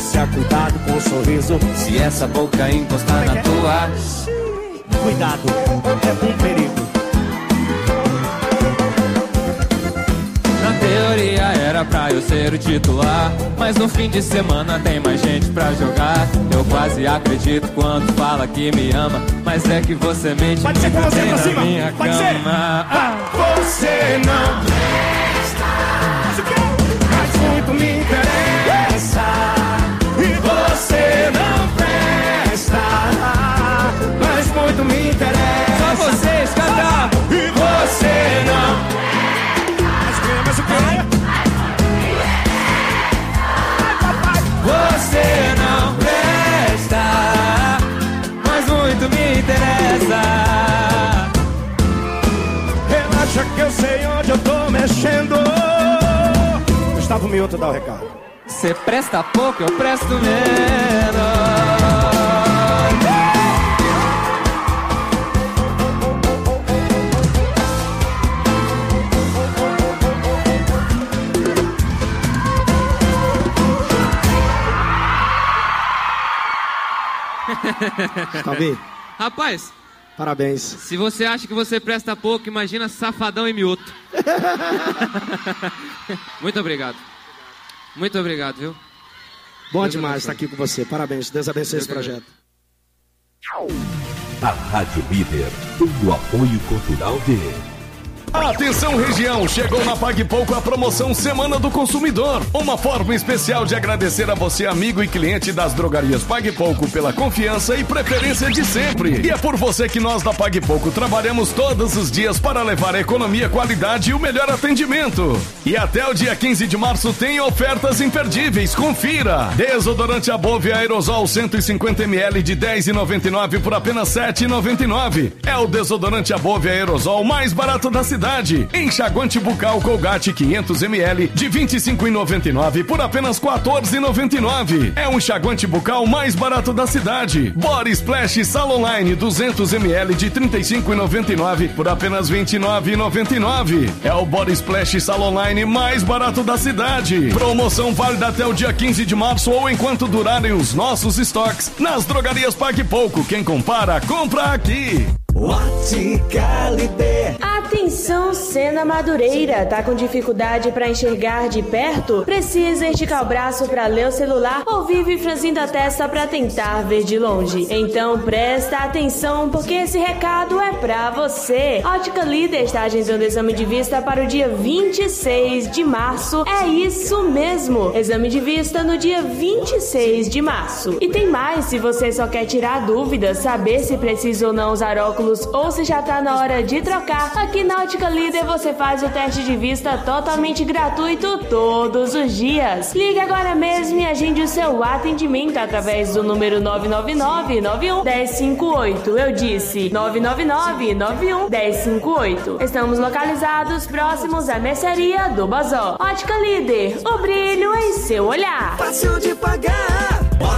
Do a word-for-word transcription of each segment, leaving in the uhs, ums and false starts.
polícia, cuidado com o sorriso. Se essa boca encostar na tua, cuidado, é um perigo. Na teoria era pra eu ser o titular, mas no fim de semana tem mais gente pra jogar. Eu quase acredito quando fala que me ama, mas é que você mente. Pode ser com você pra cima, minha pode cama. Ser ah, você não presta, mas muito me interessa. E você não presta, mas muito me interessa. Só vocês, cantar. E você não. Mas o que? Você não presta, mas muito me interessa. Relaxa que eu sei onde eu tô mexendo. Gustavo Mioto dá o recado. Você presta pouco, eu presto menos. Tá bem? Rapaz, parabéns. Se você acha que você presta pouco, imagina Safadão e Mioto. Muito obrigado. Muito obrigado, viu? Bom Deus demais estar aqui com você. Parabéns. Deus abençoe Deus esse projeto. A Rádio Líder, o apoio cultural de... Atenção região, chegou na Pague Pouco a promoção Semana do Consumidor. Uma forma especial de agradecer a você, amigo e cliente das drogarias Pague Pouco, pela confiança e preferência de sempre. E é por você que nós da Pague Pouco trabalhamos todos os dias para levar economia, qualidade e o melhor atendimento. E até o dia quinze de março tem ofertas imperdíveis, confira. Desodorante Above Aerosol cento e cinquenta mililitros de dez reais e noventa e nove centavos por apenas sete reais e noventa e nove centavos. É o desodorante Above Aerosol mais barato da cidade. Enxaguante bucal Colgate quinhentos mililitros de vinte e cinco reais e noventa e nove centavos por apenas quatorze reais e noventa e nove centavos. É o enxaguante bucal mais barato da cidade. Body Splash Salonline duzentos mililitros de trinta e cinco reais e noventa e nove centavos por apenas vinte e nove reais e noventa e nove centavos. É o Body Splash Salonline mais barato da cidade. Promoção válida até o dia quinze de março ou enquanto durarem os nossos estoques nas drogarias Pague Pouco. Quem compara, compra aqui. Ótica Líder. Atenção, Sena Madureira. Tá com dificuldade para enxergar de perto? Precisa esticar o braço para ler o celular ou vive franzindo a testa para tentar ver de longe? Então presta atenção, porque esse recado é pra você. Ótica Líder está agendando exame de vista para o dia vinte e seis de março. É isso mesmo, exame de vista no dia vinte e seis de março. E tem mais, se você só quer tirar dúvidas, saber se precisa ou não usar óculos ou se já tá na hora de trocar, aqui na Ótica Líder você faz o teste de vista totalmente gratuito todos os dias. Ligue agora mesmo e agende o seu atendimento através do número nove nove nove, nove um, um zero cinco oito. Eu disse nove nove nove, nove um, um zero cinco oito. Estamos localizados próximos à mercearia do Bazó. Ótica Líder, o brilho em seu olhar. Fácil de pagar.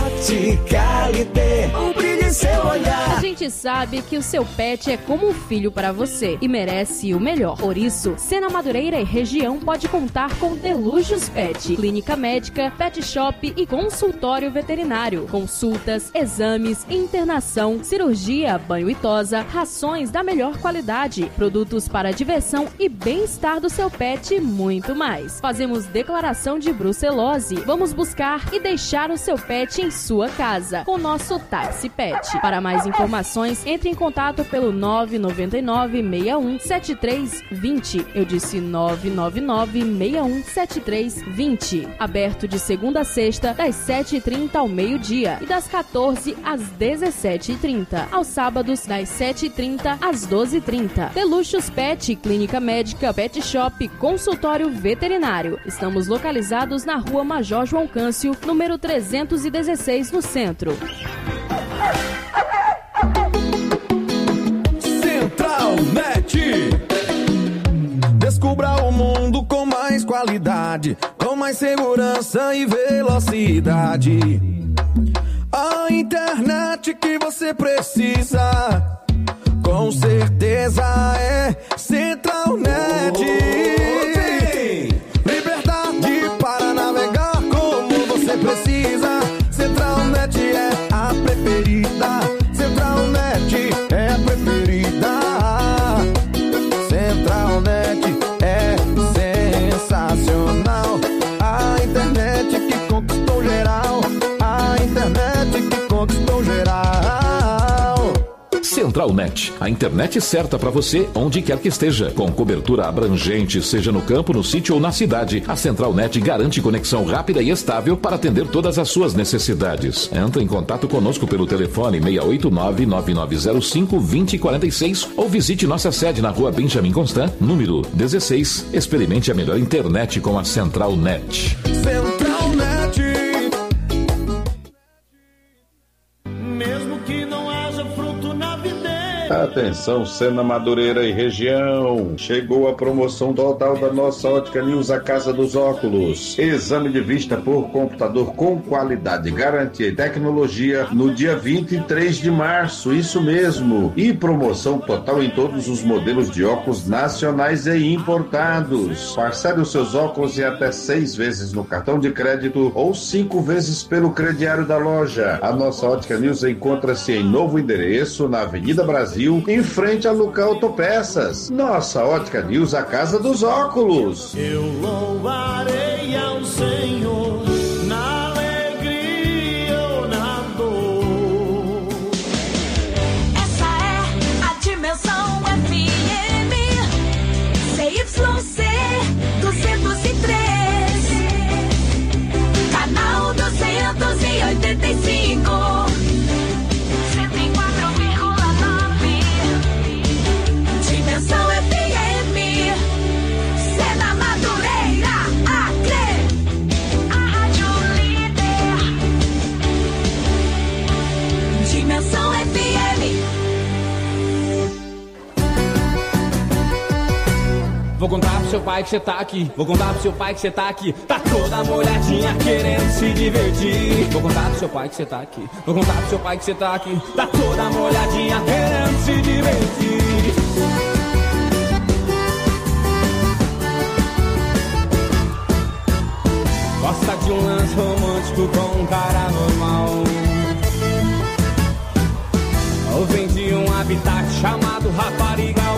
Ótica Líder, o brilho em seu olhar. A gente sabe que o seu pet é como um filho para você e merece o melhor. Por isso, Sena Madureira e região pode contar com Delúgios Pet, clínica médica, pet shop e consultório veterinário. Consultas, exames, internação, cirurgia, banho e tosa, rações da melhor qualidade, produtos para diversão e bem-estar do seu pet e muito mais. Fazemos declaração de brucelose. Vamos buscar e deixar o seu pet em sua casa com nosso táxi pet. Para mais informações, entre em contato pelo nove nove nove, seis um sete três dois zero. Eu disse nove nove nove, seis um sete três dois zero. Aberto de segunda a sexta, das sete e trinta ao meio-dia e das quatorze às dezessete e trinta. Aos sábados, das sete e trinta às doze e trinta. Delúxios Pet, clínica médica, pet shop, consultório veterinário. Estamos localizados na rua Major João Câncio, número trezentos e dezesseis, no centro. Central Net. Descubra o mundo com mais qualidade, com mais segurança e velocidade. A internet que você precisa, com certeza é Central Net. Liberdade para navegar como você precisa. Central Net, a internet certa para você onde quer que esteja. Com cobertura abrangente, seja no campo, no sítio ou na cidade, a Central Net garante conexão rápida e estável para atender todas as suas necessidades. Entre em contato conosco pelo telefone seis oito nove, nove nove zero cinco, dois zero quatro seis ou visite nossa sede na rua Benjamin Constant, número dezesseis. Experimente a melhor internet com a Central Net. Central Net. Mesmo que não haja fruto na videira. Atenção, Sena Madureira e região. Chegou a promoção total da nossa Ótica News, a Casa dos Óculos. Exame de vista por computador com qualidade, garantia e tecnologia no dia vinte e três de março, isso mesmo. E promoção total em todos os modelos de óculos nacionais e importados. Parcele os seus óculos em até seis vezes no cartão de crédito ou cinco vezes pelo crediário da loja. A nossa Ótica News encontra-se em novo endereço na Avenida Brasil, em frente a Luca Autopeças. Nossa Ótica News, a Casa dos Óculos. Eu louvarei ao Senhor na alegria ou na dor. Essa é a Dimensão F M, C Y C duzentos e três, canal duzentos e oitenta e cinco. Dimensão F M, Sena Madureira, Acre, a rádio líder. Dimensão F M. Vou contar pro seu pai que você tá aqui. Vou contar pro seu pai que você tá aqui. Tá toda molhadinha querendo se divertir. Vou contar pro seu pai que você tá aqui. Vou contar pro seu pai que você tá aqui. Tá toda molhadinha querendo se divertir. Gosta de um lance romântico com um cara normal, ou vem de um habitat chamado raparigal.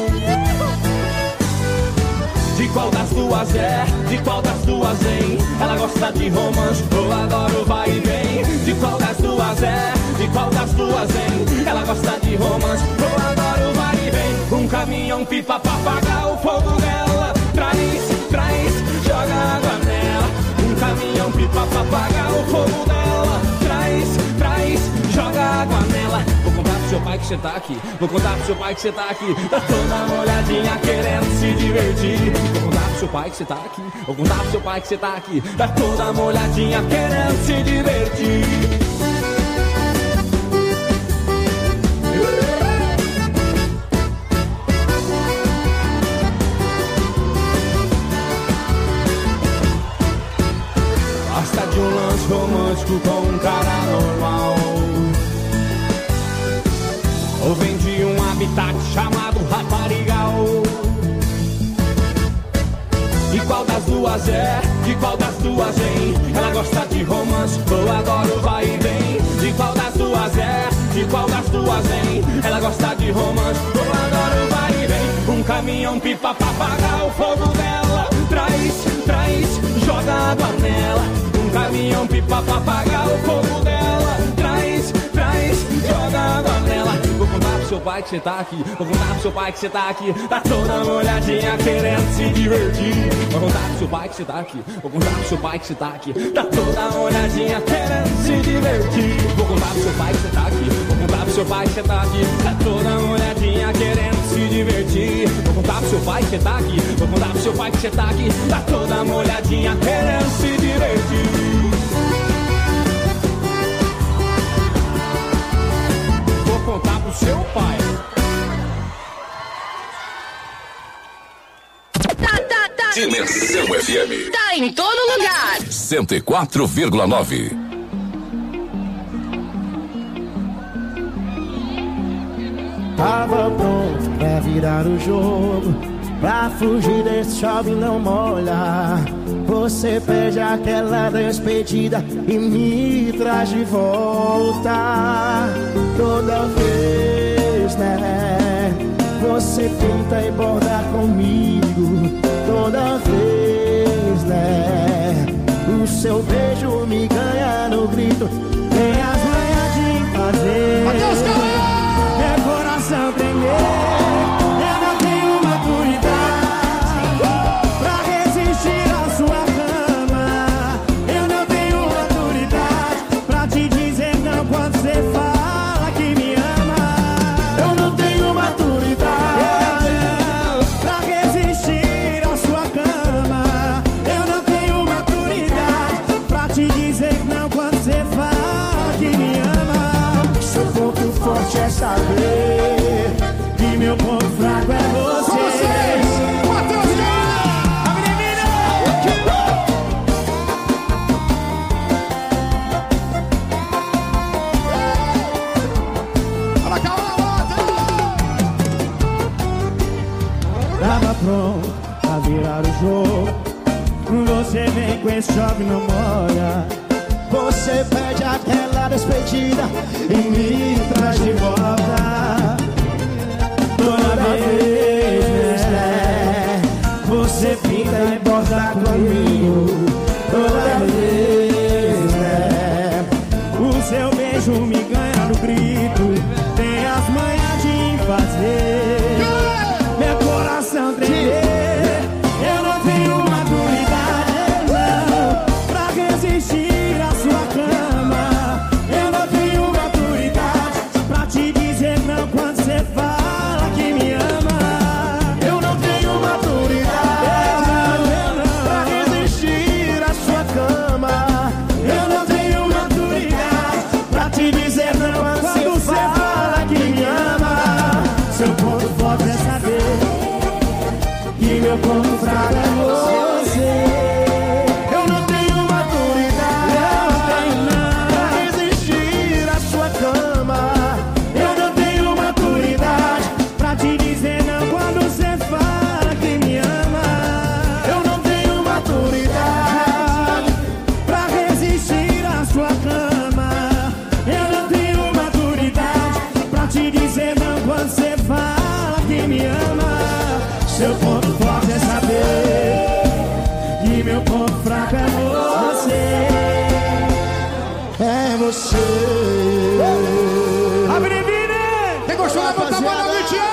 De qual das duas é? De qual das duas vem? Ela gosta de romance, eu adoro vai e vem. De qual das duas é? De qual das duas vem? Ela gosta de romance, eu adoro vai e vem. Um caminhão pipa pra apagar o fogo dela. Traz, traz, joga água nela. Um caminhão pipa pra apagar o fogo dela. Traz, traz, joga água nela. Vou contar pro seu pai que você tá aqui. Vou contar pro seu pai que você tá aqui. Tá toda molhadinha querendo se divertir. Vou contar pro seu pai que você tá aqui. Vou contar pro seu pai que você tá aqui. Tá toda molhadinha querendo se divertir. Gosta de um lance romântico com um cara normal, ou vem de um habitat chamado raparigal. De qual das duas é? De qual das duas vem? Ela gosta de romance, eu adoro vai e vem. De qual das duas é? De qual das duas vem? Ela gosta de romance, eu adoro vai e vem. Um caminhão pipa pra apagar o fogo dela. Traz, traz, joga água nela. Um caminhão pipa pra apagar o fogo dela. Traz, traz, joga água nela. Vou contar pro seu pai que você tá aqui. Vou contar pro seu pai que você tá aqui. Tá toda molhadinha querendo se divertir. Vou contar pro seu pai que você tá aqui. Vou contar pro seu pai que você tá aqui. Tá toda molhadinha querendo se divertir. Vou contar pro seu pai que você tá aqui. Vou contar pro seu pai que você tá aqui. Tá toda molhadinha querendo se divertir. Vou contar pro seu pai que você tá aqui. Vou contar pro seu pai que você tá aqui. Tá toda molhadinha querendo se divertir. Vou contar pro seu pai. Tá, tá, tá. Dimensão F M. Tá em todo lugar. cento e quatro vírgula nove. Tava pronto pra virar o jogo, pra fugir desse chove não molha. Você pede aquela despedida e me traz de volta. Toda vez, né? Você tenta e borda comigo. Toda vez, né? O seu beijo me ganha no grito. Tem as manhas de fazer. Adeus, galera! É jogo. Você vem com esse chove não molha. Você pede aquela despedida e me traz de volta. Toda vez, né? Você pinta e borda comigo. Toda vez, né? O seu beijo me ganha no grito. Tem as manhas de fazer meu coração tremer. Eu não tenho maturidade, não, pra resistir à sua cama. Eu não tenho maturidade pra te dizer não quando você fala que me ama. Eu não tenho maturidade, não, pra resistir à sua cama. Eu não tenho maturidade pra te dizer não quando você fala que me ama. Seu ponto forte é saber que meu ponto fraco é você. Eu não tenho maturidade, não, pra resistir à sua cama. Eu não tenho maturidade pra te dizer não quando você fala que me ama. Eu não tenho maturidade pra resistir à sua cama. Eu não tenho maturidade pra te dizer não quando você fala que me ama. Seu ponto forte é saber que meu ponto fraco é você. É você. Abre Vini! Quem gostou da botar bola no Tião?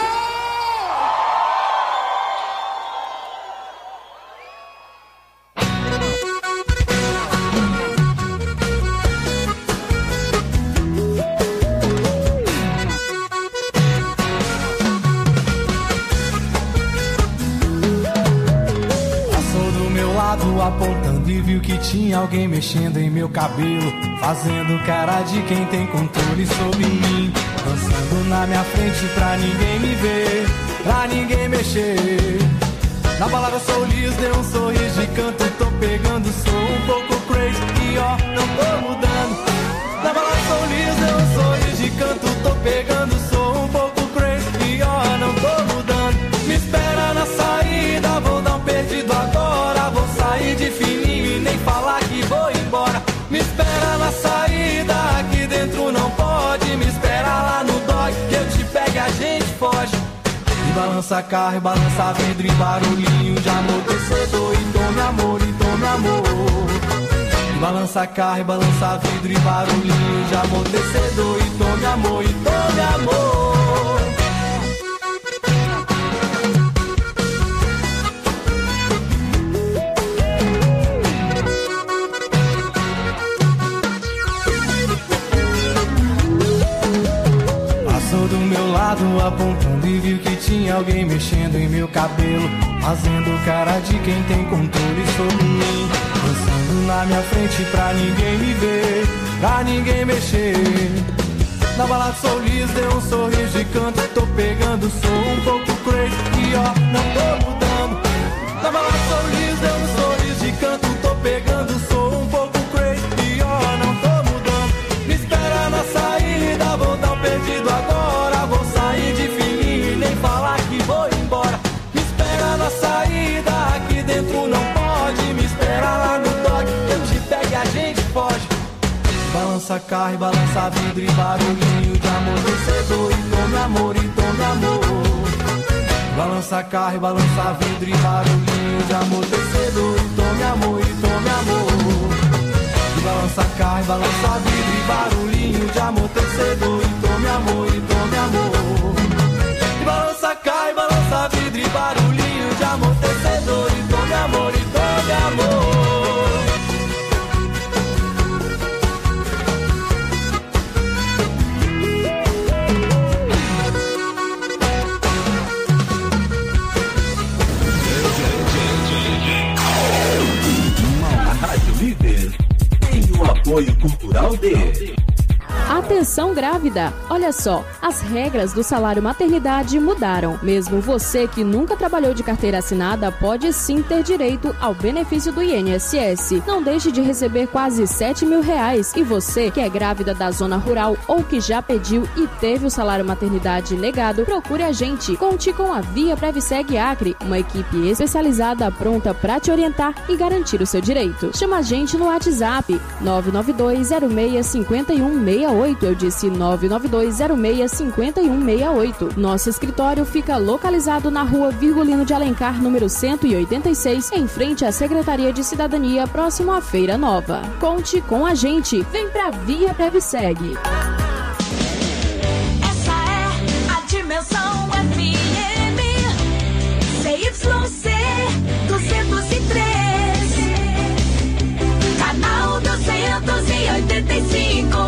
Apontando e viu que tinha alguém mexendo em meu cabelo, fazendo cara de quem tem controle sobre mim, dançando na minha frente pra ninguém me ver, pra ninguém mexer. Na balada sou liso, dei um sorriso de canto, tô pegando, sou um pouco crazy e ó, não tô mudando. Na balada sou liso, dei um sorriso de canto, tô pegando, sou um pouco crazy e ó, não tô mudando. Me espera na saída, vou dar um perdido agora, vou sair de fininho e nem falar que vou embora. Me espera na saída, aqui dentro não pode. Me espera lá no dog, que eu te pego e a gente foge. E balança carro, e balança vidro e barulhinho de amortecedor. E tome amor, e tome amor. E balança carro, e balança vidro e barulhinho de amortecedor. E tome amor, e tome amor. Do meu lado apontando e viu que tinha alguém mexendo em meu cabelo, fazendo cara de quem tem controle sobre mim, dançando na minha frente pra ninguém me ver, pra ninguém mexer. Na balada sou liso, dei um sorriso de canto, tô pegando, sou um pouco crazy e ó, não tô mudando. Na balada sou liso, dei um sorriso de canto, tô pegando, sou um pouco crazy e ó, não tô mudando. Me espera na saída, vou dar um perdido agora, vou sair de fininho e nem falar que vou embora. Me espera na saída, aqui dentro não pode. Me espera lá no dog, eu te pego e a gente foge. Balança carro e balança vidro e barulhinho de amortecedor. E tome amor, e tome amor. Balança carro e balança vidro e barulhinho de amortecedor. E tome amor, e tome amor. E balança carro e balança vidro e barulhinho de amortecedor. E tome amor, e tome amor. E balança carro e balança vidro e barulhinho de amortecedor. E tome amor, e tome amor. Rádio Líder tem o apoio cultural de Atenção grávida! Olha só, as regras do salário maternidade mudaram. Mesmo você que nunca trabalhou de carteira assinada pode sim ter direito ao benefício do I N S S. Não deixe de receber quase sete mil reais. E você que é grávida da zona rural ou que já pediu e teve o salário maternidade negado, procure a gente. Conte com a Via Previseg Acre, uma equipe especializada pronta para te orientar e garantir o seu direito. Chama a gente no WhatsApp nove nove dois zero seis cinco um seis oito. Eu disse nove nove dois zero seis cinco um seis oito. Nosso escritório fica localizado na rua Virgulino de Alencar, número cento e oitenta e seis, em frente à Secretaria de Cidadania, próximo à Feira Nova. Conte com a gente. Vem pra Via Previseg. Essa é a Dimensão F M C Y C duzentos e três, canal duzentos e oitenta e cinco.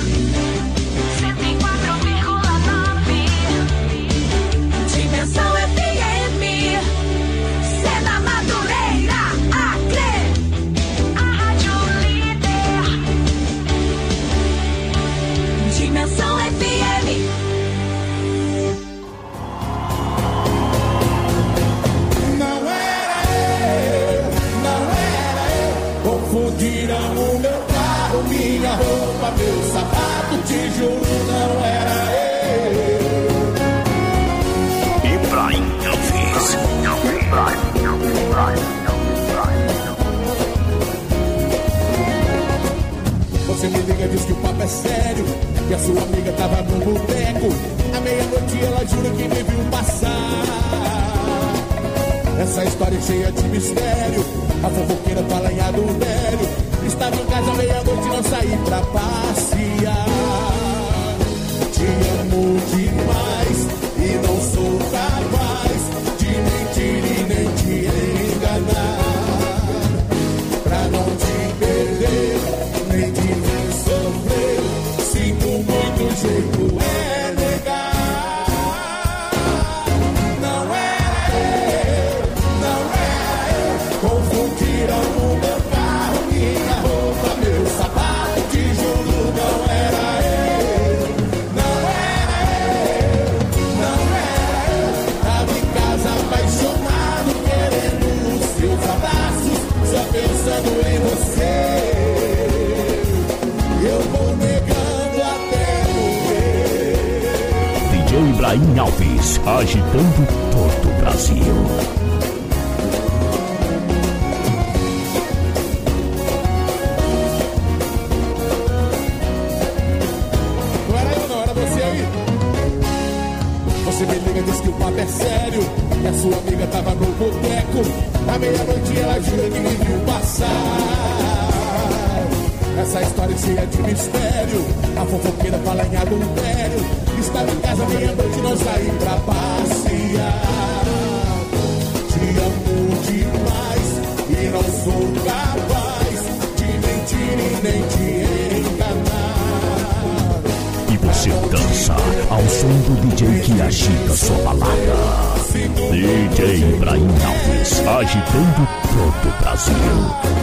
Dimensão F M, Sena Madureira, Acre, a rádio líder. Dimensão F M. Não era eu, não era eu. Confundiram o meu carro, minha roupa, meu sapato, te juro, não era eu. Você me liga, diz que o papo é sério, que a sua amiga tava no boteco. À meia-noite ela jura que me viu passar. Essa história é cheia de mistério. A fofoqueira fala em adultério. Estava em casa à meia-noite, não saí pra passear. Te amo demais e não sou capaz de mentir e nem te enganar. Pra não te perder, nem te ver sofrer. Sinto muito, jeito é negar. Não era eu, não era eu. Confundiram o meu carro, minha roupa, meu sapato. Te juro, não era eu, não era eu, não era eu. Tava em casa apaixonado, querendo os seus abraços, só pensando em você. Eu vou negando até morrer. D J Ibrahim Alves, agitando todo o Brasil. Não era eu, não, era você aí. Você me liga, diz que o papo é sério, que a sua amiga tava no boteco. À meia-noite ela jura que me viu passar. Essa história é cheia de mistério. A fofoqueira fala em adultério. Estava em casa meia-noite, não saí pra passear. Te amo demais e não sou capaz de mentir e nem te enganar. E você dança ao som do D J que agita sua balada. D J Ibrahim Alves, agitando todo o Brasil.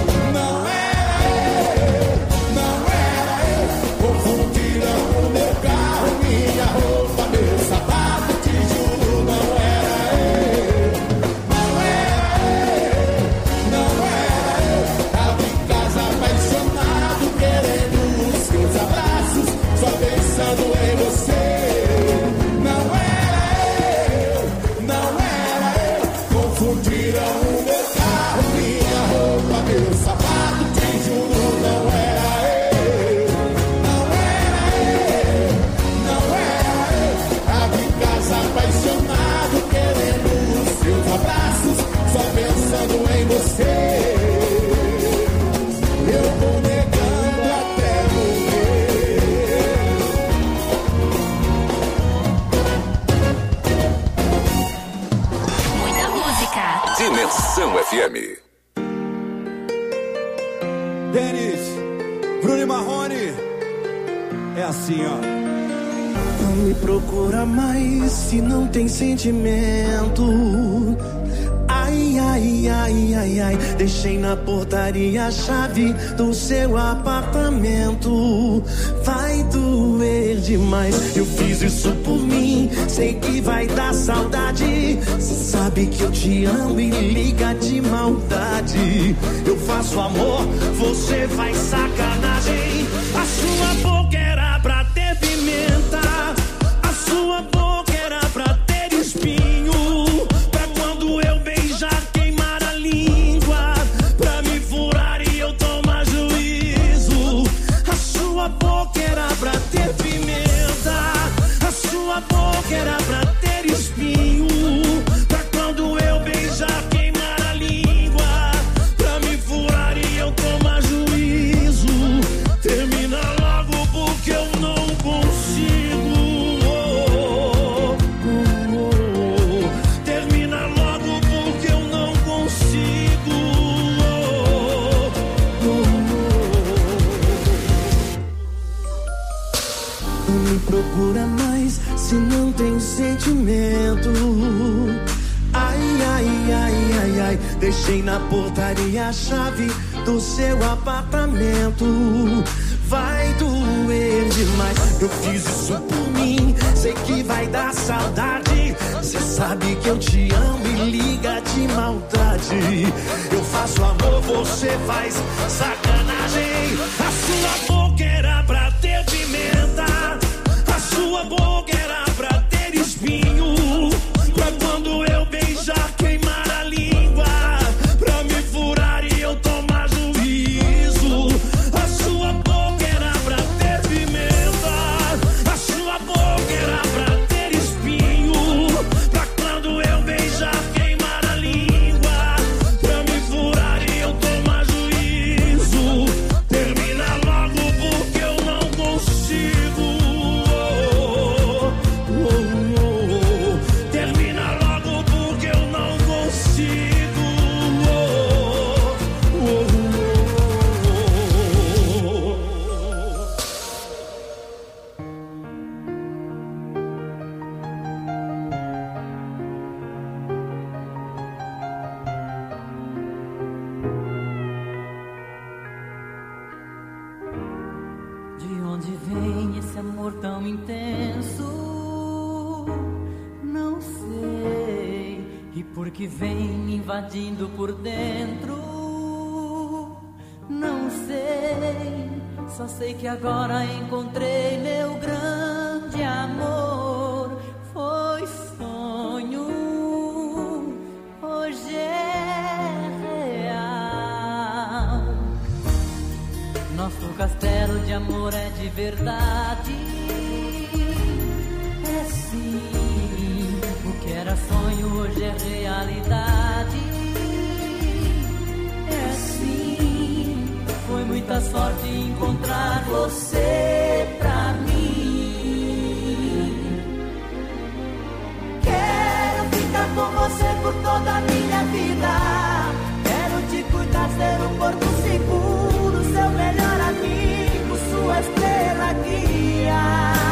Dimensão F M. Denis, Bruno e Marrone. É assim, ó. Não me procura mais se não tem sentimento. Ai, ai, ai, ai, ai. Deixei na portaria a chave do seu apartamento. Vai doer. demais. Eu fiz isso por mim, sei que vai dar saudade. Cê sabe que eu te amo e liga de maldade. Eu faço amor, você faz sacanagem. A sua boca era pra ter pimenta, a sua boca era pra ter espinho, pra quando eu beijar queimar a língua, pra me furar e eu tomar juízo. A sua boca era pra ter pimenta, a sua boca era pra ter espinho, pra quando eu beijar queimar a língua, pra me furar e eu tomar juízo. Termina logo porque eu não consigo. Oh, oh, oh. Termina logo porque eu não consigo. Oh, oh, oh. Não me procura mais se não tem sentimento. Ai, ai, ai, ai, ai. Deixei na portaria a chave do seu apartamento. Vai doer demais. Eu fiz isso por mim, sei que vai dar saudade. Cê sabe que eu te amo e liga de maldade. Eu faço amor, você faz sacanagem. A sua boca era pra ter pimenta, a sua boca era pra ter espinho, pra quando eu beijar queimar a língua, pra me furar e eu tomar juízo. A sua boca era pra ter pimenta, a sua boca era pra ter espinho, pra quando eu beijar queimar a língua, pra me furar e eu tomar juízo. Termina logo porque eu não consigo. Oh, oh, oh. Termina logo porque eu não consigo. Oh, oh, oh. De onde vem esse amor tão intenso? Não sei. E por que vem me invadindo por dentro? Não sei. Só sei que agora encontrei meu grande amor. Foi sonho, hoje é real. Nosso castelo de amor é de verdade. É sim, o que era sonho hoje é realidade. É sim, foi muita sorte encontrar você pra mim. Quero ficar com você por toda a minha vida. Quero te cuidar, ser um porto seguro, seu melhor amigo, sua estrela guia.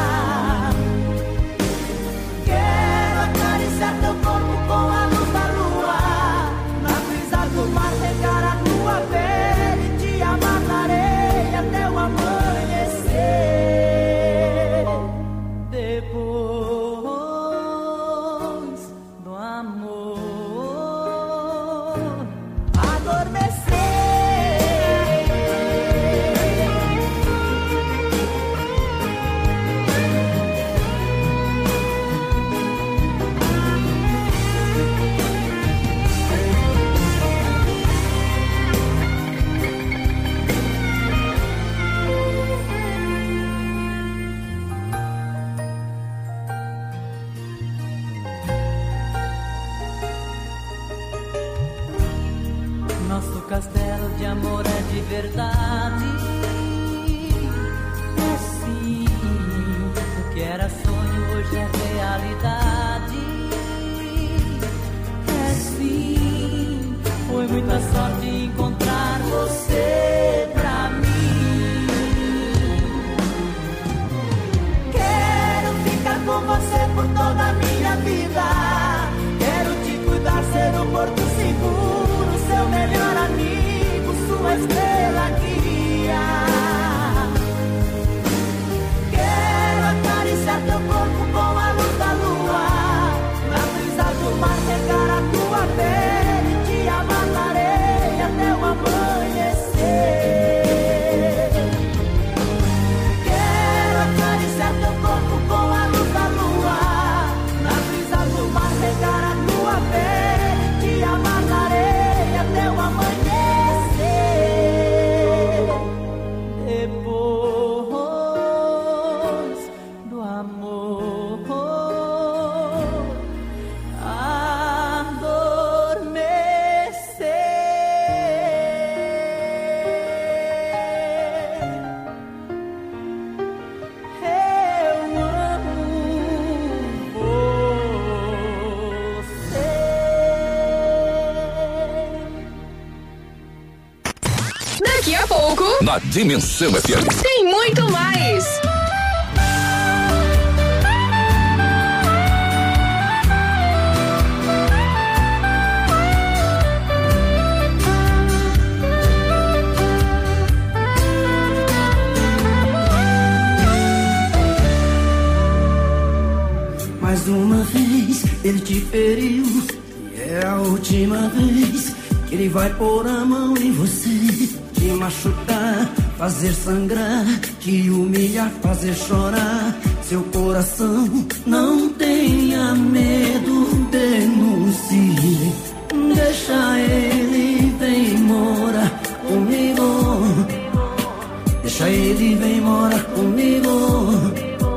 Quero acariciar teu corpo com a luz da lua, na brisa do mar regar a tua pele, te amar na areia até o amanhecer. Depois do amor adormecer. Nosso castelo de amor é de verdade. É sim, o que era sonho hoje é realidade. É sim, foi muita sorte encontrar você pra mim. Quero ficar com você por toda a minha vida. Quero te cuidar, ser um porto seguro, seu melhor amigo, sua estrela guia. Quero Na Dimensão F M. Tem muito mais. Mais uma vez ele te feriu, e é a última vez que ele vai pôr a mão em você, te machucar, fazer sangrar, te humilhar, fazer chorar. Seu coração não tenha medo, denuncie. Deixa ele, vem morar comigo. Deixa ele, vem morar comigo.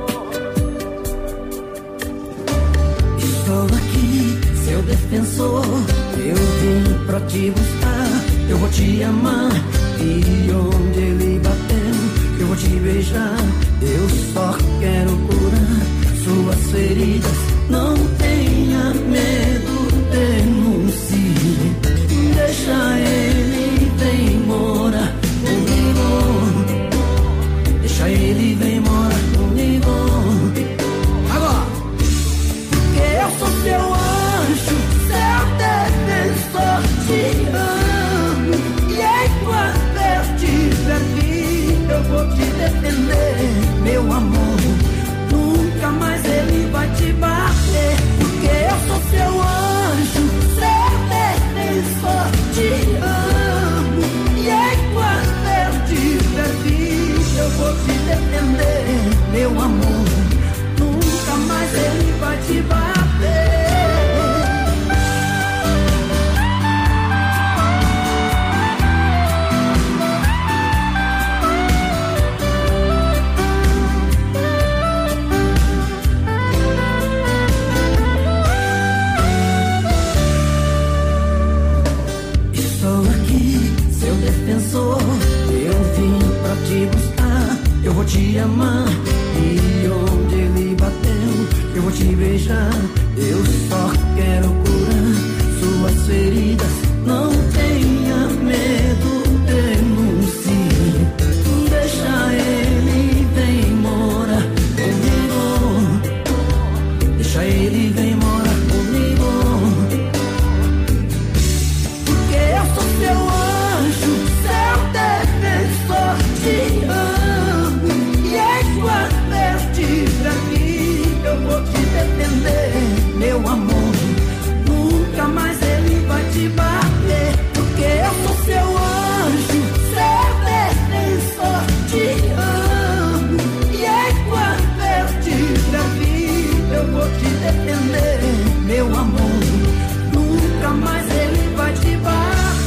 Estou aqui, seu defensor. Eu vim pra te buscar. Eu vou te amar. E onde ele bateu, eu vou te beijar. Eu só quero curar suas feridas. Não tenha medo, denuncie. Deixa ele, vem morar comigo. Deixa ele, vem morar comigo. Agora, eu sou seu anjo, seu defensor, te amo. E enquanto eu estiver vivo, eu vou te defender, meu amor. Nunca mais ele vai te bater, porque eu sou seu anjo, seu defensor, te amo. E enquanto eu estiver vivo, eu vou te defender, meu amor. Nunca mais ele vai te bater. Estou aqui, seu defensor. Eu vim pra te buscar. Eu vou te amar. E onde ele bateu, eu vou te beijar. Eu só quero curar suas feridas. Não tenha medo, denuncie. Deixa ele, vem morar comigo. Deixa ele, vem morar comigo. Porque eu sou seu anjo, seu defensor, te amo. E enquanto eu estiver vivo, eu vou te defender, meu amor. Nunca mais ele vai te bater, porque eu sou seu anjo, seu defensor, te amo. E enquanto eu estiver vivo, eu vou te defender, meu amor. Nunca mais ele vai te bater.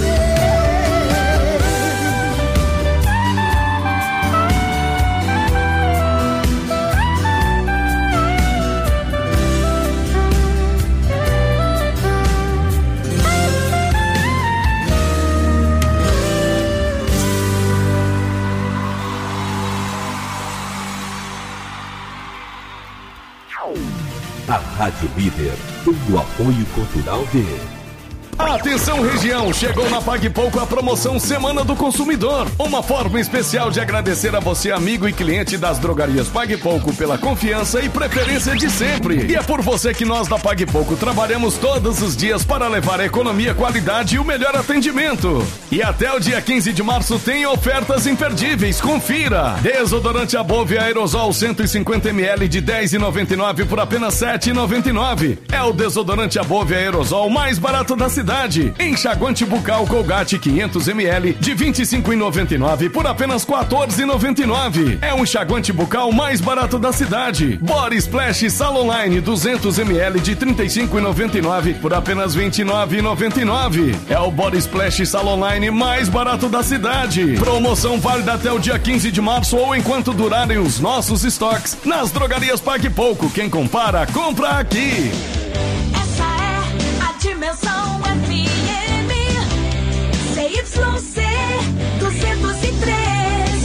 A Rádio Líder tem o apoio cultural de... Atenção região, chegou na Pague Pouco a promoção Semana do Consumidor. Uma forma especial de agradecer a você, amigo e cliente das drogarias Pague Pouco, pela confiança e preferência de sempre. E é por você que nós da Pague Pouco trabalhamos todos os dias para levar economia, qualidade e o melhor atendimento. E até o dia quinze de março tem ofertas imperdíveis, confira. Desodorante Above Aerosol cento e cinquenta mililitros de dez reais e noventa e nove centavos por apenas sete reais e noventa e nove centavos. É o desodorante Above Aerosol mais barato da cidade. Enxaguante bucal Colgate quinhentos mililitros de vinte e cinco reais e noventa e nove centavos por apenas quatorze reais e noventa e nove centavos. É um enxaguante bucal mais barato da cidade. Body Splash Salonline duzentos mililitros de trinta e cinco reais e noventa e nove centavos por apenas vinte e nove reais e noventa e nove centavos. É o Body Splash Salonline mais barato da cidade. Promoção válida até o dia quinze de março ou enquanto durarem os nossos estoques nas drogarias Pague Pouco. Quem compara, compra aqui. Essa é a Dimensão F M, C Y C duzentos e três,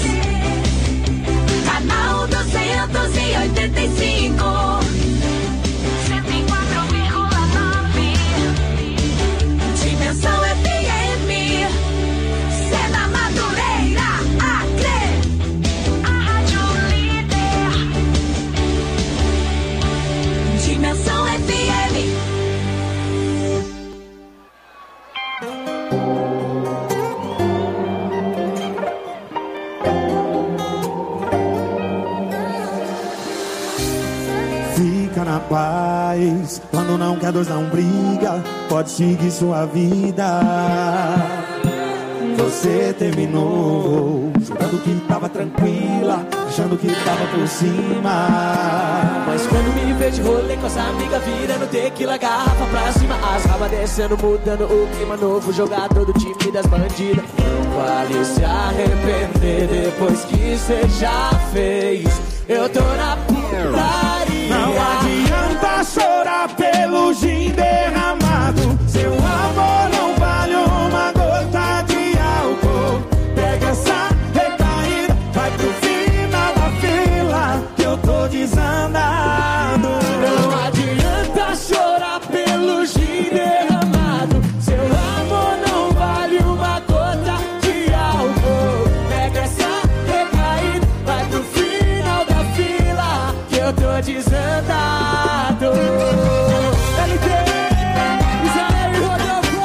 canal duzentos e oitenta e cinco, cento e quatro vírgula nove, Dimensão F M, Cena Madureira, fica na paz. Quando não quer dois não briga, pode seguir sua vida. Você terminou jurando que tava tranquila, achando que tava por cima. Mas quando me vejo de rolê com essa amiga, virando tequila, garrafa pra cima, as rabas descendo, mudando o clima. Novo jogador do time das bandidas. Não vale se arrepender depois que cê já fez. Eu tô na putaria. Não adianta chorar pelo gin derramado. Seu amor não vale uma gota de álcool. Pega essa recaída, vai pro final da fila, que eu tô desandado. Não adianta chorar pelo gin derramado. Seu amor não vale uma gota de álcool. Pega essa recaída, vai pro final da fila, que eu tô desandado. L T, Israel e Rodolfo.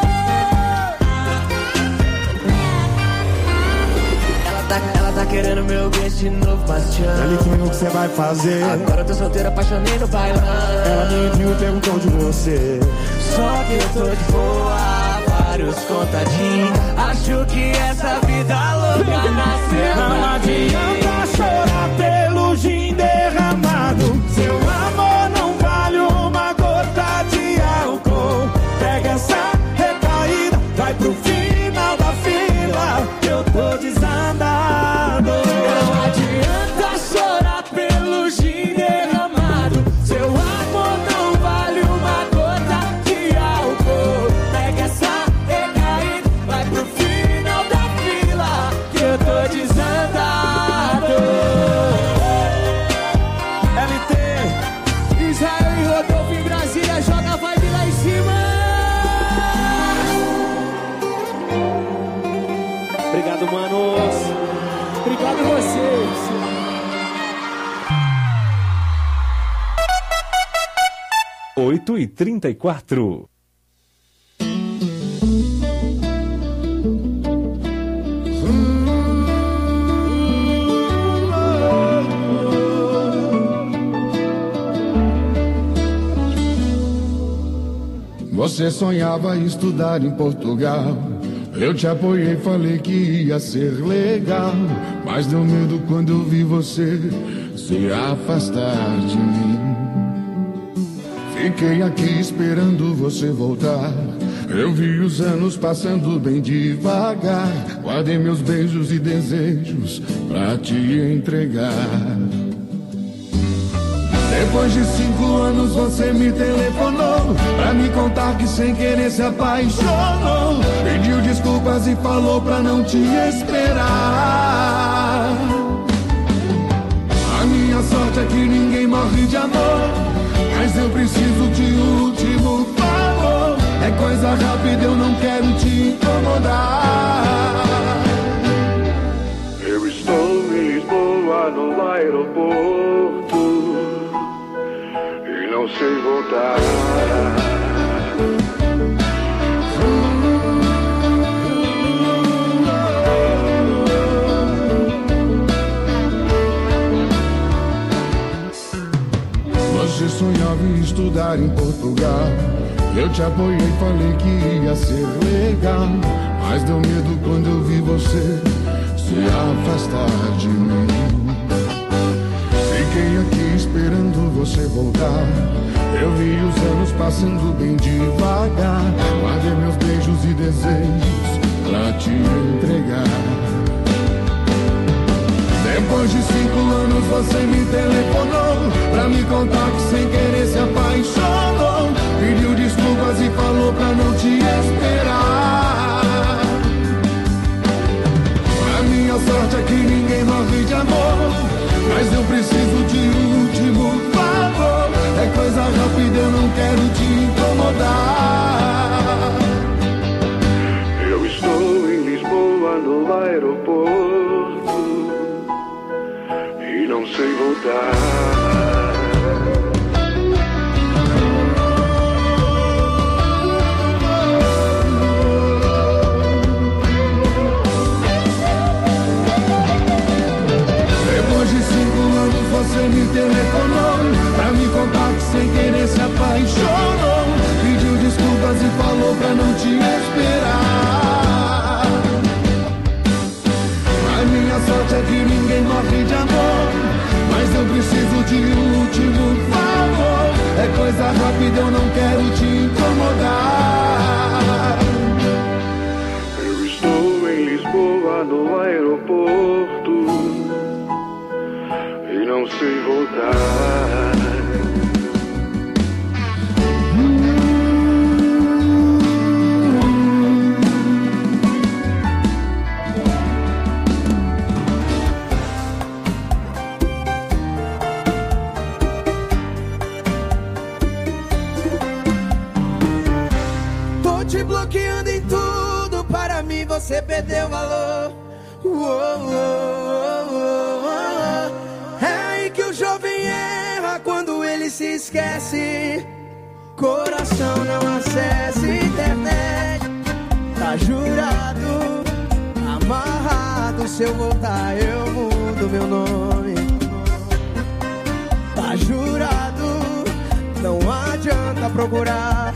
Ela tá, ela tá querendo meu beijo de novo, Bastião. Ele tem o que você vai fazer. Agora eu tô solteiro, apaixonei no bailão. Ela me viu e perguntou de você. Só que eu tô de boa, vários contadinhos. Acho que essa vida louca nasceu. Não adianta chorar pelo gin derramado. Seu amor não vale uma gota de álcool. Pega essa recaída, vai pro final da fila, que eu tô desandado. Não adianta chorar pelo gin derramado. Seu amor não vale uma gota de álcool. Pega essa recaída, vai pro final da fila, que eu tô desandado. L T, Israel e Rodolfo em Brasília, joga a vibe lá em cima. obrigado, manos. Obrigado vocês. oito e trinta e quatro. Você sonhava em estudar em Portugal. Eu te apoiei, falei que ia ser legal. Mas deu medo quando eu vi você se afastar de mim. Fiquei aqui esperando você voltar. Eu vi os anos passando bem devagar. Guardei meus beijos e desejos pra te entregar. Depois de cinco anos você me telefonou pra me contar que sem querer se apaixonou. Pediu desculpas e falou pra não te esperar. A minha sorte é que ninguém morre de amor, mas eu preciso de último favor. É coisa rápida, eu não quero te incomodar. Eu estou em Lisboa no aeroporto e não sei voltar. Você sonhava em estudar em Portugal. Eu te apoiei, falei que ia ser legal. Mas deu medo quando eu vi você se afastar de mim. Fiquei aqui esperando você voltar. Eu vi os anos passando bem devagar. Guardei meus beijos e desejos pra te entregar. Depois de cinco anos você me telefonou pra me contar que sem querer se apaixonou. Pediu desculpas e falou pra não te esperar. A minha sorte é que ninguém morre de amor, mas eu preciso de último favor. É coisa rápida, eu não quero te incomodar. Eu estou em Lisboa no aeroporto e não sei voltar. Depois de cinco anos você me telefonou pra me contar sem querer se apaixonou. Pediu desculpas e falou pra não te esperar. A minha sorte é que ninguém morre de amor, mas eu preciso de um último favor. É coisa rápida, eu não quero te incomodar. Eu estou em Lisboa no aeroporto e não sei voltar. Bloqueando em tudo, para mim você perdeu valor. Uou, uou, uou, uou. É aí que o jovem erra quando ele se esquece. Coração não acessa internet. Tá jurado, amarrado. Se eu voltar eu mudo meu nome. Tá jurado, não adianta procurar.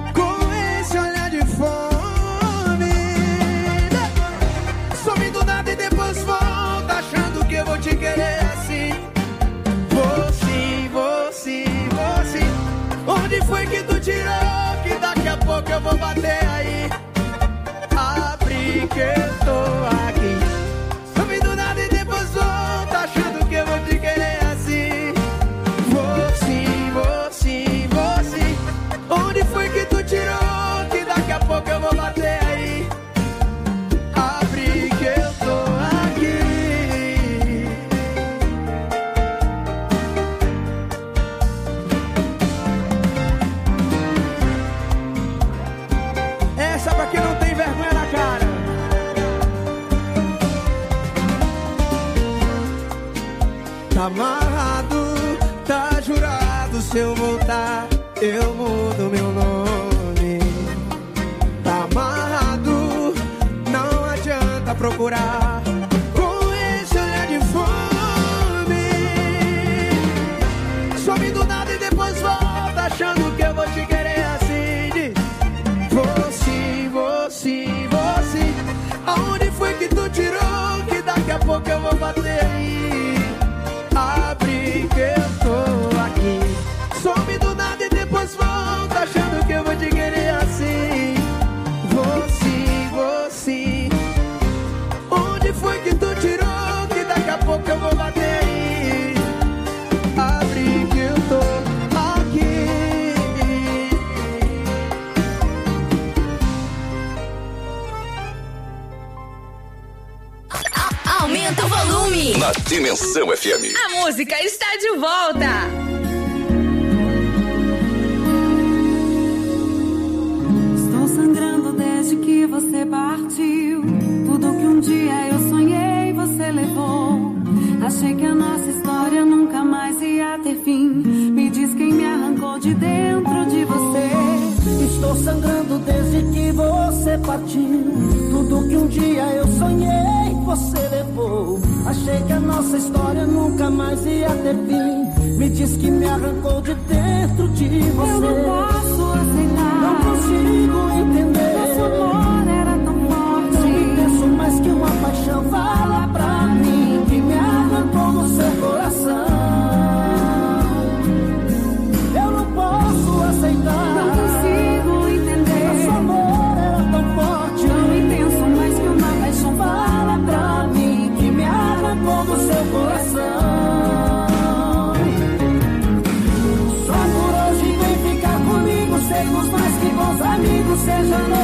Some do nada e depois volta, achando que eu vou te querer assim. Vou sim, vou sim, vou sim. Onde foi que tu tirou? Que daqui a pouco eu vou bater aí. Abre que eu tô aqui. Some do nada e depois volta, achando que eu vou te querer assim. Vou sim, vou sim, vou sim. Onde foi que tu tirou? Daqui a pouco eu vou bater aí. Abre que eu tô aqui. Essa pra quem não tem vergonha na cara. Tá amarrado, tá jurado. Se eu voltar, eu mudo meu nome. Procurar com esse olhar de fome. Some do nada e depois volta, achando que eu vou te querer assim. Diz, vou sim, vou sim, vou sim. Aonde foi que tu tirou? Que daqui a pouco eu vou bater aí. Abre que eu tô aqui. Some do nada e depois volta, achando que eu vou te querer assim. Vou sim, vou sim. Foi que tu tirou, que daqui a pouco eu vou bater aí. Abre que eu tô aqui. A aumenta o volume. Na Dimensão F M. A música está de volta. Estou sangrando desde que você partiu. Tudo que um dia eu sonhei, você levou. Achei que a nossa história nunca mais ia ter fim. Me diz quem me arrancou de dentro de você. Estou sangrando desde que você partiu. Tudo que um dia eu sonhei, você levou. Achei que a nossa história nunca mais ia ter fim. Me diz que me arrancou de dentro de você. Eu não posso aceitar. Não consigo entender. Nosso amor era tão forte. Mas que uma paixão fala pra mim que me arrancou no seu coração. Eu não posso aceitar. Não consigo entender. Nosso amor era tão forte, tão intenso, mas que uma paixão fala pra mim que me arrancou no seu coração. Só por hoje vem ficar comigo. Sermos mais que bons amigos. Seja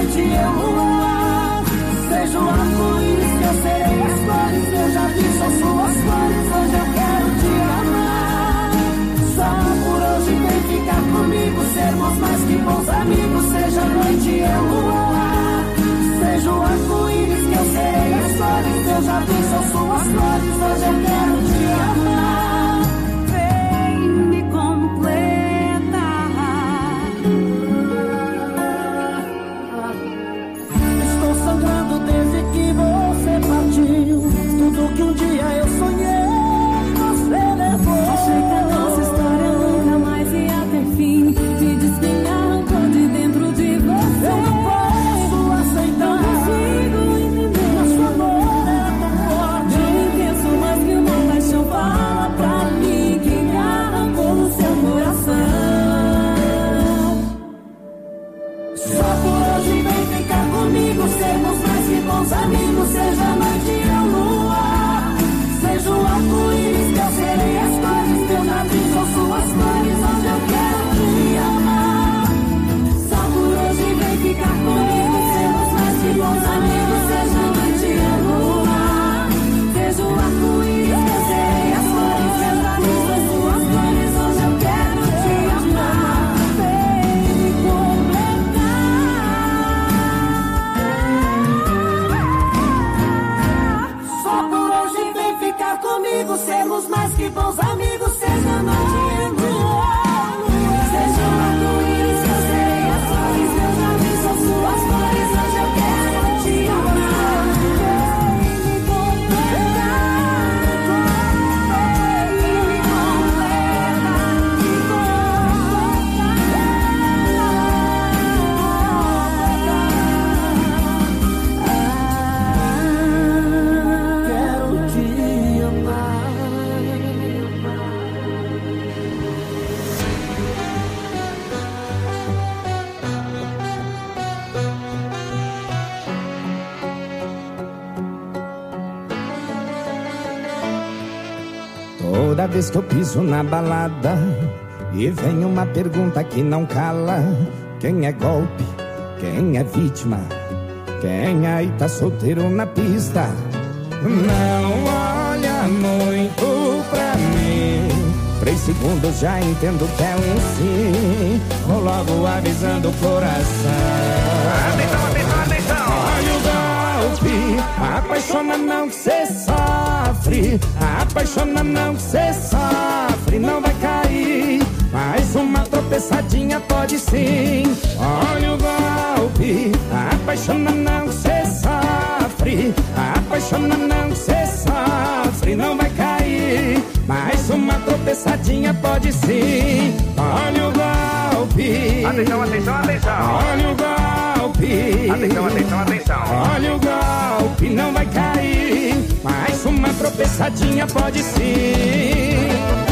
Toda vez que eu piso na balada e vem uma pergunta que não cala: quem é golpe? Quem é vítima? Quem aí tá solteiro na pista? Não olha muito pra mim, três segundos já entendo que é um sim. Vou logo avisando o coração. Atenção, atenção, atenção. Olha o golpe, apaixona não que cê sofre. Apaixona não que cê sofre. Não vai cair, mais uma tropeçadinha pode sim. Olha o golpe, apaixona não que cê sofre. Apaixona não que cê sofre. Não vai cair, mais uma tropeçadinha pode sim. Olha o golpe. Atenção, atenção, atenção. Olha o golpe. Atenção, atenção, atenção. Olha o golpe, não vai cair, mais uma tropeçadinha pode sim.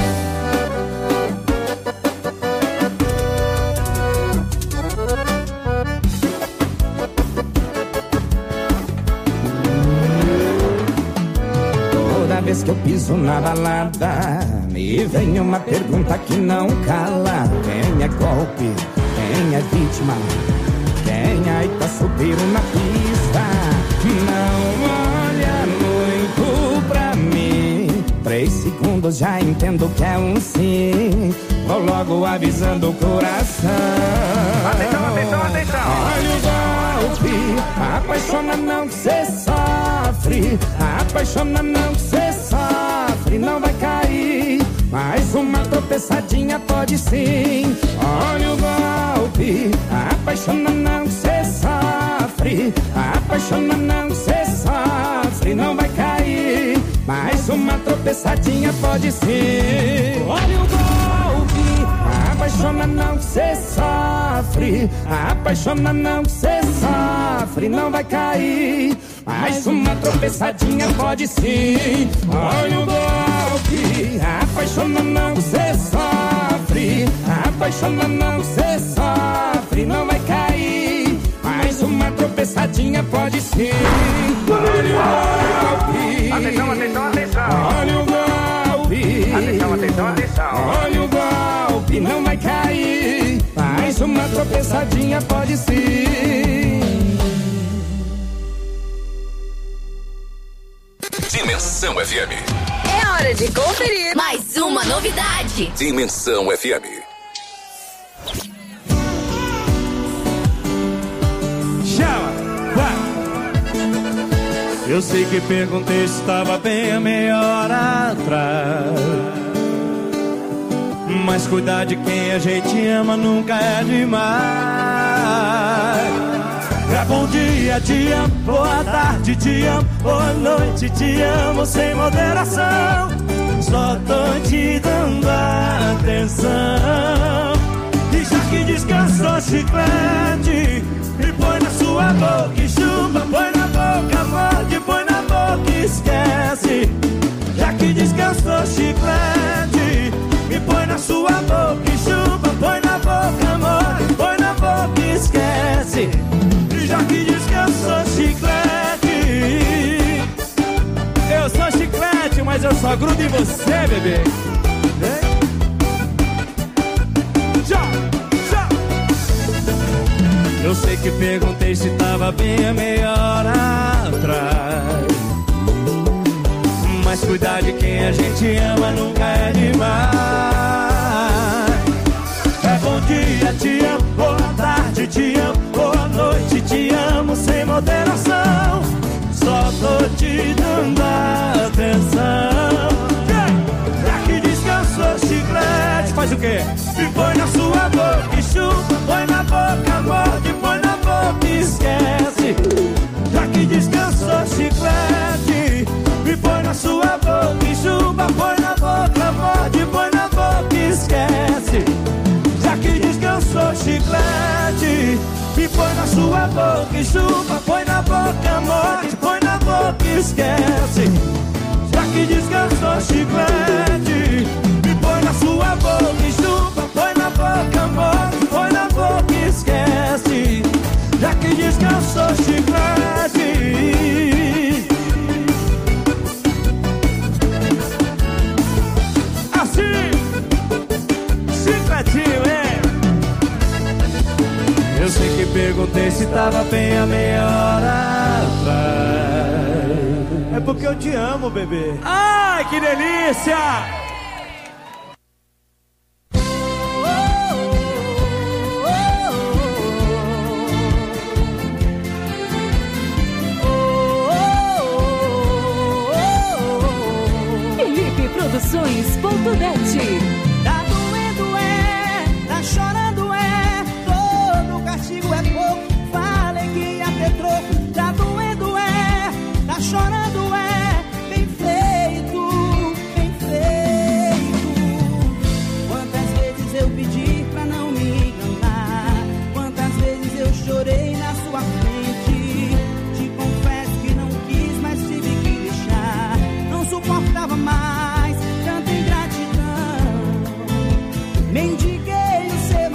Toda vez que eu piso na balada, me vem uma pergunta que não cala: quem é golpe? Quem é vítima? Quem aí tá solteiro na pista? Não olha muito pra mim, três segundos já entendo que é um sim. Vou logo avisando o coração. Atenção, atenção, atenção. Olha o golpe, apaixona não que cê sofre. Apaixona não que cê sofre. Não vai cair, mais uma tropeçadinha pode sim. Olha o golpe, apaixona não que cê sofre. Apaixona não que cê sofre. Não vai cair, mais uma tropeçadinha pode sim. Olha o golpe, apaixona não que cê sofre. Apaixona não que cê sofre. Não vai cair, mais uma tropeçadinha pode sim. Olha o golpe, apaixona não que cê sofre. Apaixona não que cê sofre. Não vai cair, mais uma tropeçadinha pode sim. Olha o golpe. Atenção, atenção, atenção. Olha o golpe. Atenção, atenção, atenção. Olha o golpe, não vai cair, mais uma tropeçadinha pode sim. Dimensão F M. É hora de conferir mais uma novidade. Dimensão F M. Chama, vai. Eu sei que perguntei se estava bem a meia hora atrás, mas cuidar de quem a gente ama nunca é demais. É bom dia, te amo, boa tarde, te amo, boa noite, te amo sem moderação. Só tô te dando atenção. E já que descansou chiclete, e põe na sua boca e chupa, põe na boca, morde, põe na boca e esquece. Já que descansou chiclete, e põe na sua boca e chupa, põe na boca, morde, põe na boca e esquece. Já que descansou chiclete. Eu sou chiclete, mas eu só grudo em você, bebê. Já, já. Eu sei que perguntei se tava bem a meia hora atrás, mas cuidar de quem a gente ama nunca é demais. É bom dia, te amo, boa tarde, te amo, boa noite, te amo sem moderação. Só tô te dando atenção. Já que descansou chiclete, faz o quê? Me põe na sua boca e chupa, põe na boca, morde, põe na boca e esquece. Já que descansou chiclete, me põe na sua boca e chupa, põe na boca, morde, põe na boca e esquece. Já que descansou chiclete, me põe na sua boca e chupa, põe na boca, morde, põe na boca e esquece. Já que descansou chiclete, me põe na sua boca e chupa, põe na boca, morde, põe na boca e esquece. Já que descansou chiclete. perguntei se tava bem há meia hora atrás. É porque eu te amo, bebê. Ai, que delícia! Felipe Produções ponto net. Tá doendo é, tá chorando é, todo castigo é pouco. Falei que ia ter troco. Tá doendo é, tá chorando é, bem feito, bem feito. Quantas vezes eu pedi pra não me enganar, quantas vezes eu chorei na sua frente. Te confesso que não quis, mas tive que deixar. Não suportava mais tanta ingratidão. Mendiguei o seu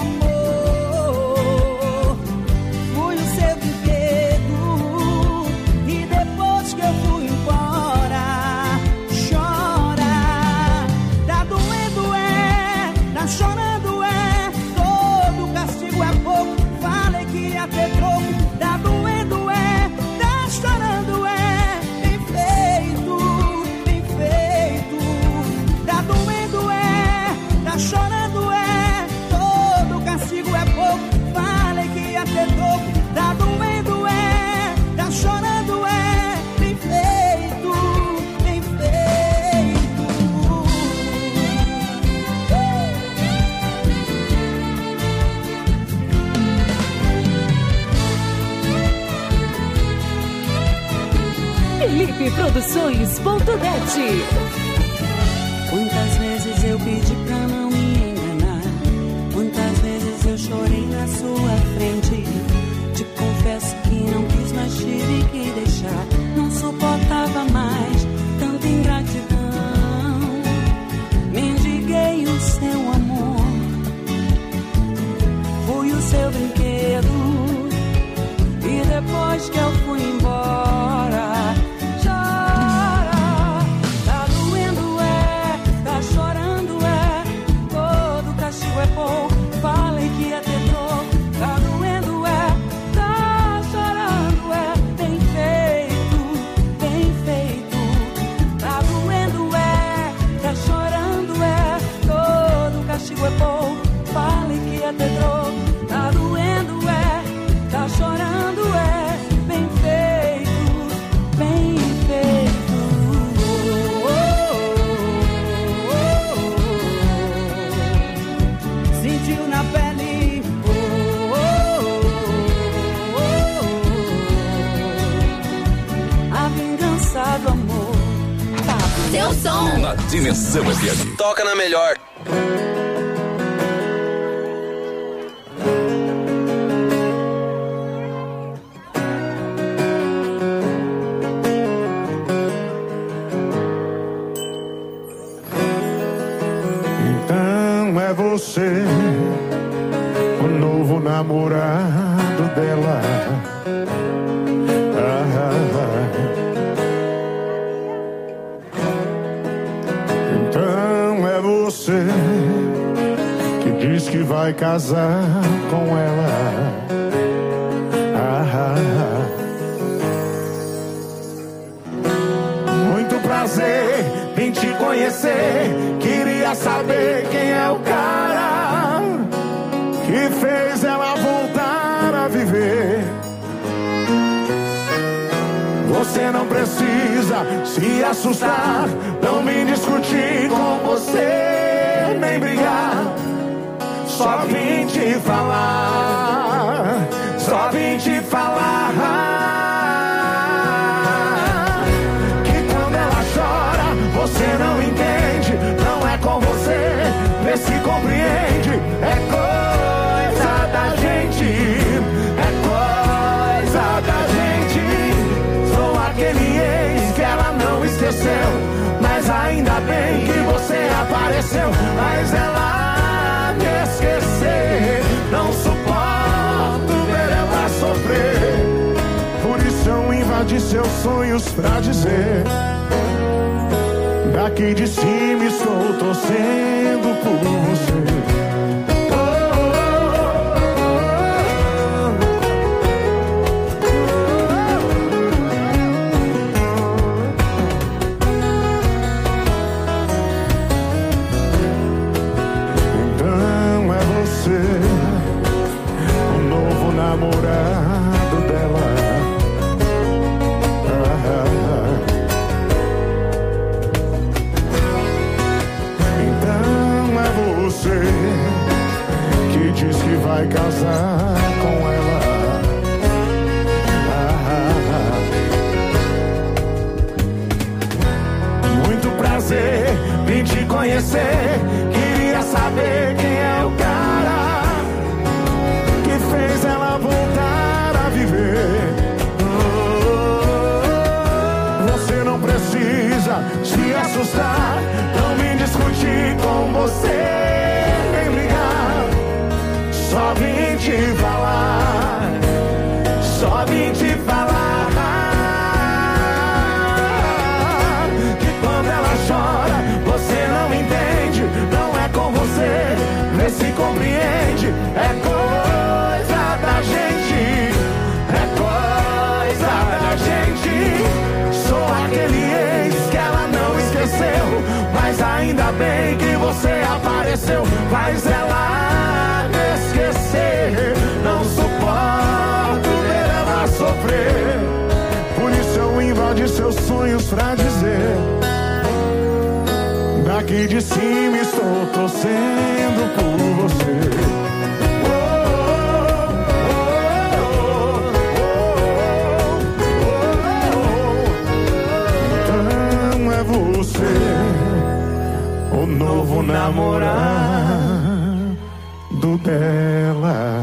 amor, fui o seu brinquedo. E depois que eu fui embora, chora. Tá doendo é, tá chorando é, todo castigo é pouco. Falei que ia ter troco. Tá doendo é, tá chorando é, bem feito, bem feito. Tá doendo é, tá chorando é, todo castigo é pouco. Falei que ia ter troco. Tá doendo é, tá chorando é, bem feito, bem feito. Felipe Produções ponto net. Quantas vezes eu pedi pra não me enganar, quantas vezes eu chorei na sua frente. Te confesso que não quis, mas tive que deixar. Não suportava mais tanta ingratidão. Mendiguei o seu amor, fui o seu brinquedo. E depois que eu fui embora, chora. Tá doendo é, tá chorando é, todo castigo é pouco. Falei que ia ter troco. Tá doendo é, tá chorando é, bem feito, bem feito. Tá doendo é, tá chorando é, todo castigo é pouco. Falei que ia ter troco. Tá doendo é, tá chorando é, bem feito, bem feito. Oh, oh, oh, oh. Sentiu na pele. Oh, oh, oh, oh. A vingança do amor. Tá. Seu som. Na Dimensão F M. Toca na melhor. Então é você, o novo namorado dela. Ah, ah, ah. Então é você que diz que vai casar com ela. Ah, ah, ah. Muito prazer em te conhecer. Queria saber quem é o cara que fez ela voltar a viver. Você não precisa se assustar, não me discutir com você, nem brigar. Só vim te falar, só vim te falar que quando ela chora, você não entende. Não é com você, vê se compreende. É coisa da gente, é coisa da gente. Sou aquele ex que ela não esqueceu, mas ainda bem que você apareceu. Mas ela me esquecer, não suporto ver ela sofrer. Por isso eu invadi seus sonhos pra dizer: daqui de cima estou torcendo por você. Oh, oh, oh, oh. você que diz que vai casar com ela. Ah, muito prazer, vim te conhecer. Queria saber quem é o cara que fez ela voltar a viver. Você não precisa se assustar, não vim discutir com você, nem brigar. Só vim te falar, só vim te falar que quando ela chora, você não entende. Não é com você, vê se compreende. É coisa da gente, é coisa da gente. Sou aquele ex que ela não esqueceu, mas ainda bem que você apareceu. Faz ela me esquecer, não suporto ver ela sofrer. Por isso eu invadi seus sonhos pra dizer: daqui de cima estou torcendo por você. Então é você o novo namorado dela.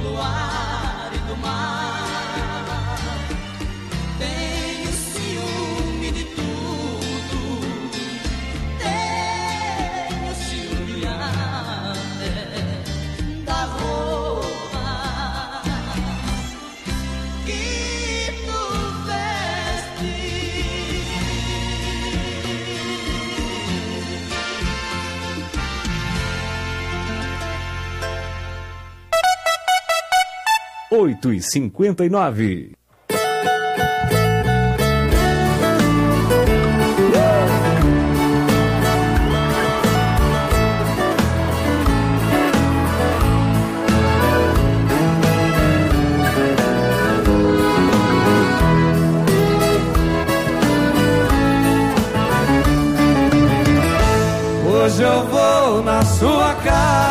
Tenho ciúme oito e cinquenta e nove. Hoje eu vou na sua casa